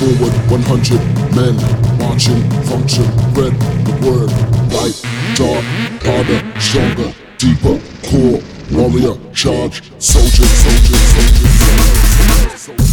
forward, 100 men, marching, function, spread the word, light, dark, harder, stronger, deeper, core, warrior, charge, soldier, soldier, soldier, soldier, soldier,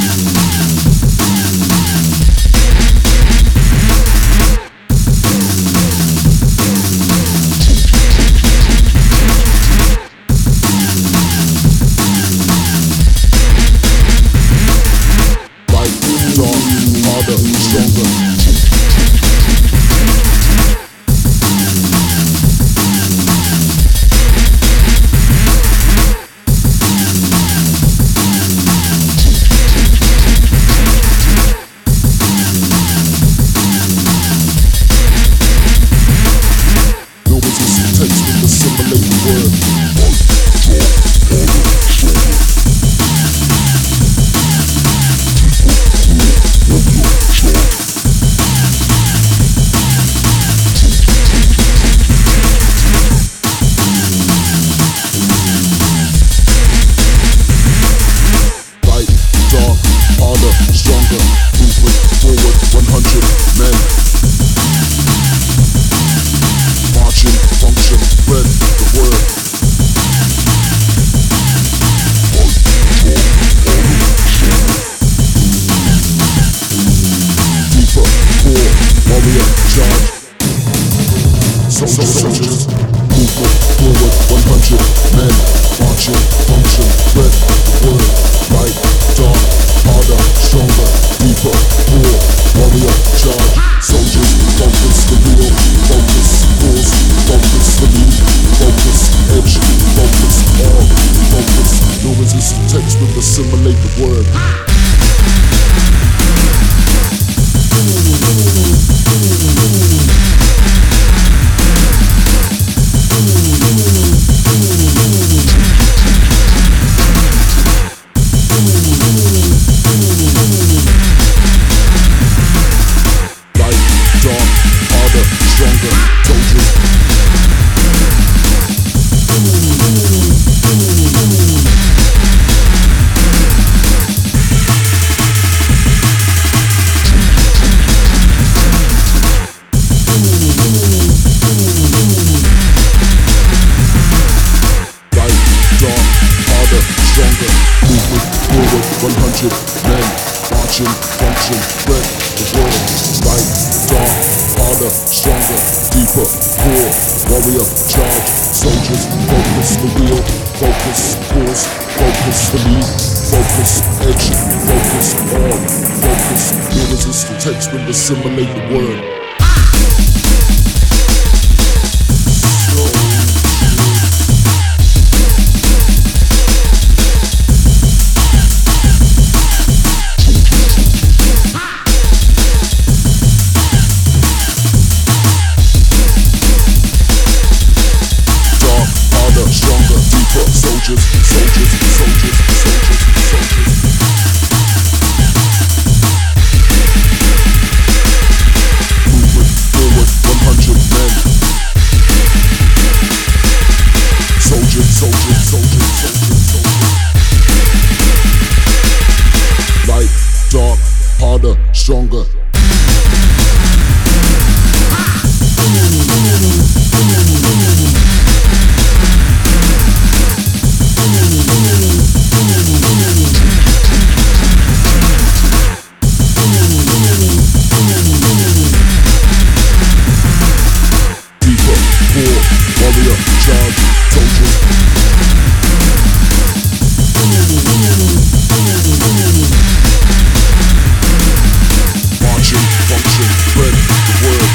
soldiers, movement forward, 100 men, marching, function, spread the word, light, dark, harder, stronger, deeper, core, warrior, charge, soldiers, focus the wheel, focus, force, focus the lead, focus, edge, focus, all, focus, no resistant text will assimilate the word. Men, marching, function, spread the word, light, dark, harder, stronger, deeper, core, warrior, charge, soldiers, focus the wheel, focus, force, focus the lead, focus, edge, focus, all, focus, irresistant text will assimilate the word. Soldiers, soldiers, soldiers, soldiers, soldiers. Movement forward, 100 men. Soldiers, soldiers, soldiers, soldiers, soldiers. Light, dark, harder, stronger. Warrior, charge, soldiers. Marching, function, spread the word.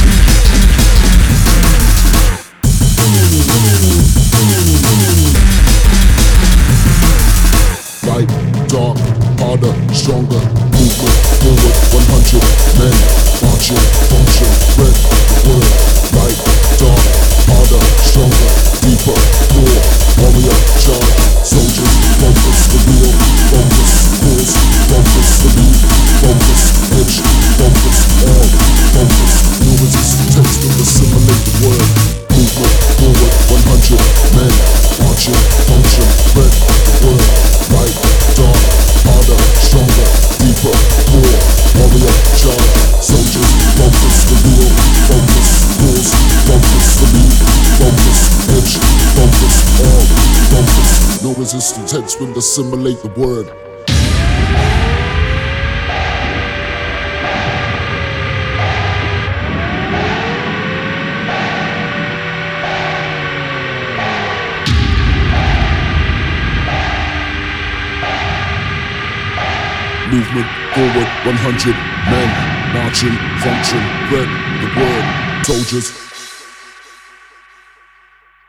Light, dark, harder, stronger. Movement forward, 100 men. Marching, function, spread the word. Light, dark, harder, stronger, deeper, core, warrior, charge, soldiers, focus the wheel, focus, force, focus the lead, focus, edge, focus, all, focus, no resistant text will assimilate the word. Movement forward, 100 men, marching, function, spread the word, light, dark, harder, stronger, deeper, resistance, heads will assimilate the word. Movement forward, 100 men marching, function, red, the word, soldiers